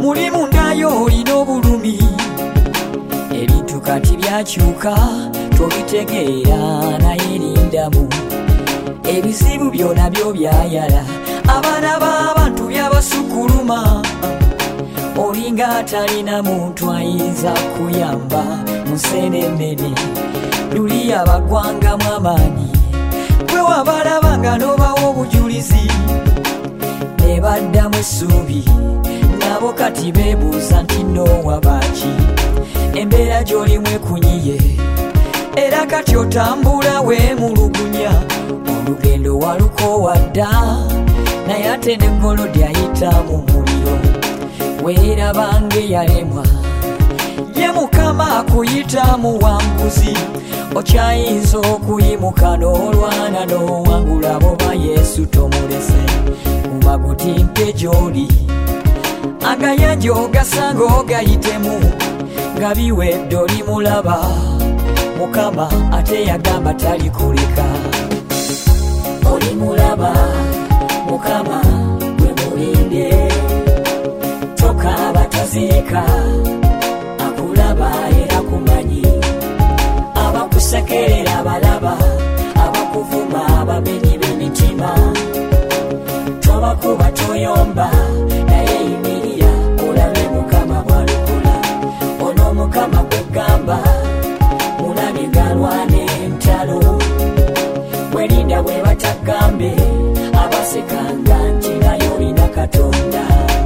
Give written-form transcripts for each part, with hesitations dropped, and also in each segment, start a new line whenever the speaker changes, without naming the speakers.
muli mundayo olina obulumi ebintu kati byakyuka tobitegeera naye lindamu ebizibu byona byo byayala abaana b'abantu byabasukuluma olinga atalina muntu ayinza kuyamba musenenene luli abagwangamu amaanyi gwe wabalabanga n'obawa obujulizi ne baddamu essuubi nabo kati beebuuza nti nowabaki embeera gy'olimu ekunyiye era kati otambula weemulugunya olugendo walukoowa dda naye ate n'eggolo lyayita mu muliro weerabanga eyalemwa ye Mukama akuyita muwanguzi okyayinza okuyimuka n'olwana n'owangula boba Yesu tomulese mumagutimpe gy'oli agayanja ogasanga ogayitemu nga biwedde olimulaba Mukama ate yagamba talikuleka olimulaba Mukama gwe mulinde tokaaba tazirika akulaba era kumanyi abakusekerera balaba abakuvuma abamenyi b'emitima tobakuba toyomba naye yimirira olabe Mukama bw'alikola ono Mukama gwegamba mulabe galwane entalo werinda bwe batagambe abasekanga nti naye olina Katonda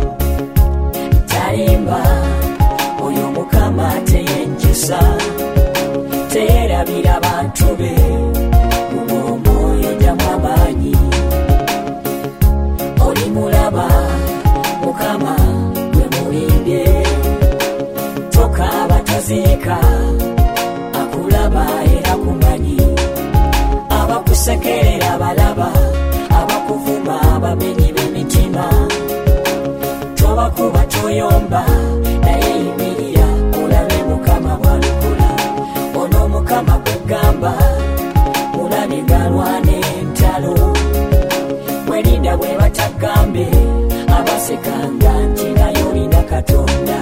talimba oyo Mukama teyenjusa teerabira bantu be mumwoyo ddamu amaanyi olimulaba Mukama gwe mulinde tokaaba tazirika akulaba era kumanyi abakusekerera balaba abakuvuma abamenyi b'emitima tobakuba toyomba naye yimirira olabe Mukama bw'alikola ono Mukama gwegamba mulabe galwane entalo werinda bwe batagambe abasekanga nti naye olina Katonda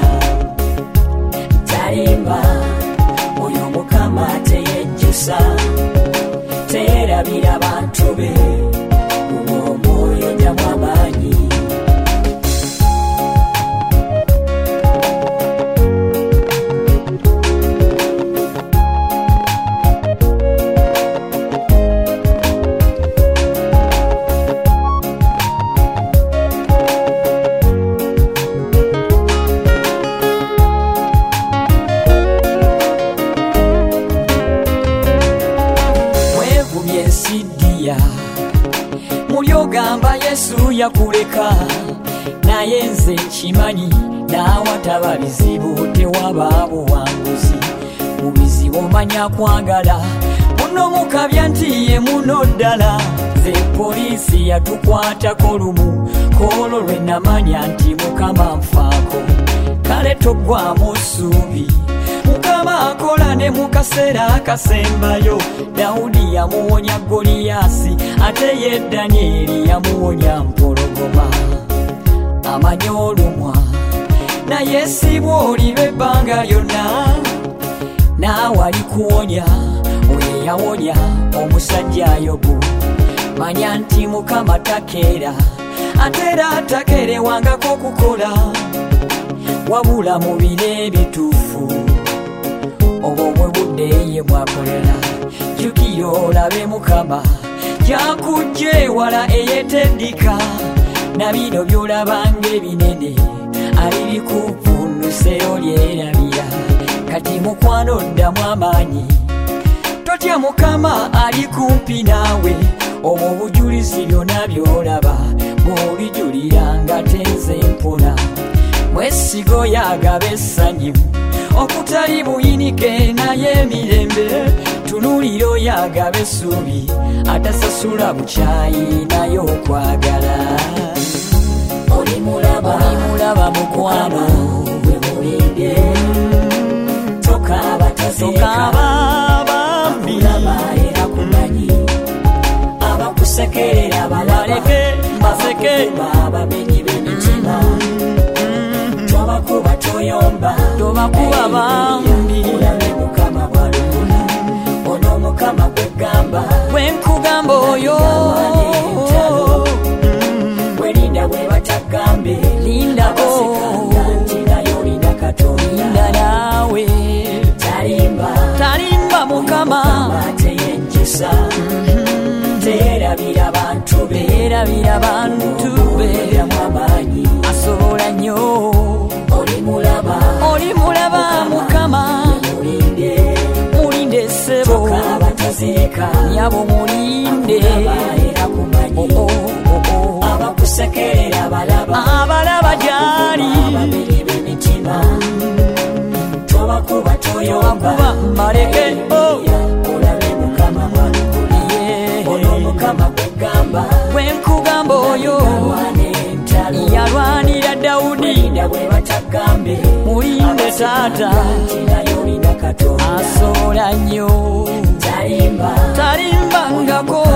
talimba oyo Mukama teyejjusa teerabira bantu be mumwoyo ddamu amaanyi mulyogamba Yesu yakuleka naye nze kimanyi naawataba bizibu tewaba buwanguzi mu bizibu omanya kwagala muno mukabya nti ye muno ddala ze poliisi yatukwatako lumu koolo lwe namanya nti Mukama nfaako kale toggwamu ssuubi Mukama akola ne mu kaseera akasembayo Dawudi yamuwonya Goliyasi ate ye Danyeri yamuwonya mpologoma amanya olumwa naye si bw'oliba ebbanga lyonna naawe alikuwonya oyo yawonya omusajja Yobu manya nti Mukama takeera ate era takeerewangako okukola wabula mu biro ebituufu obwo bwe budde ye bwakolera jjukira olabe Mukama gy'akujja ewala eyeteddika na bino by'olabanga ebinene alibikuvvuunuse olyerabira kati mukwano ddamu amaanyi totya Mukama ali kumpi naawe obwo obujulizi byonna by'olaba bw'obijulira nga tenze mpona mwesigo yagaba essanyu okutali buyinike naye emirembe tunuliro yagaba essuubi atasasula bukyayi naye okwagala olimulaba mukwano gwe mulinde tokaaba tazirika akulaba era kumanyi abakusekerera baleke baseke abamenyi b'emitima toyomba
tobakuba bambi
olabe mukama bwalukula ono mukama kwegamba
bwenkugamba oyo
welinda bwe batagambe
lindako
nti nayo linda katonda
linda nawe talimba mukama
teyenjisa terabira bantu be
erabira bantu be
amaanyi
asobola nnyo olimulaba mukama mulinde ssebo nyabo mulinde
abakusekerera
abalaba gyali
tobakuba toyomba
maleke
olabe mukama bwalukula ono mukama kwegamba
bwenkugamba oyo yalwanira Dawudi mulinde taata asobola nnyo talimbangako